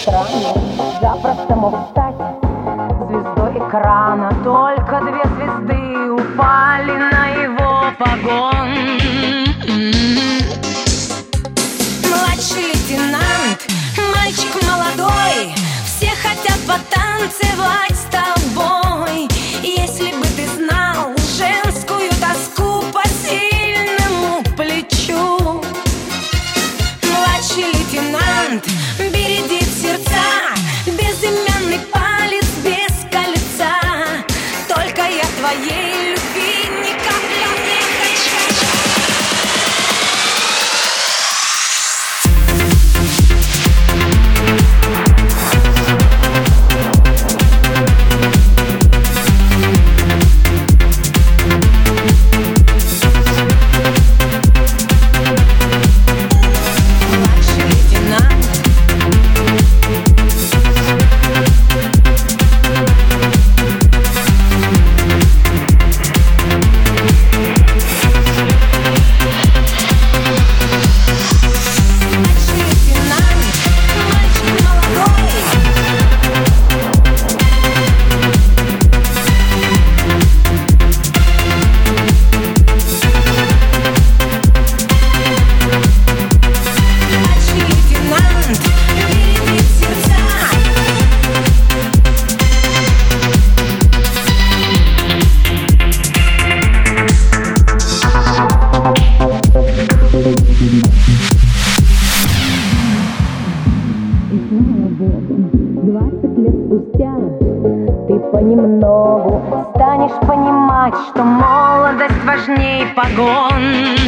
странно, запросто мог стать звездой экрана. Только 2 звезды упали на его погон. Младший лейтенант, мальчик молодой, все хотят потанцевать с тобой. Если бы ты знал женскую тоску по сильному плечу. Младший лейтенант бередит сердца, безымянный палец без кольца. Только я твоей любви ни капли не хочу. И слава Богу, 20 лет спустя ты понемногу станешь понимать, что молодость важней погон.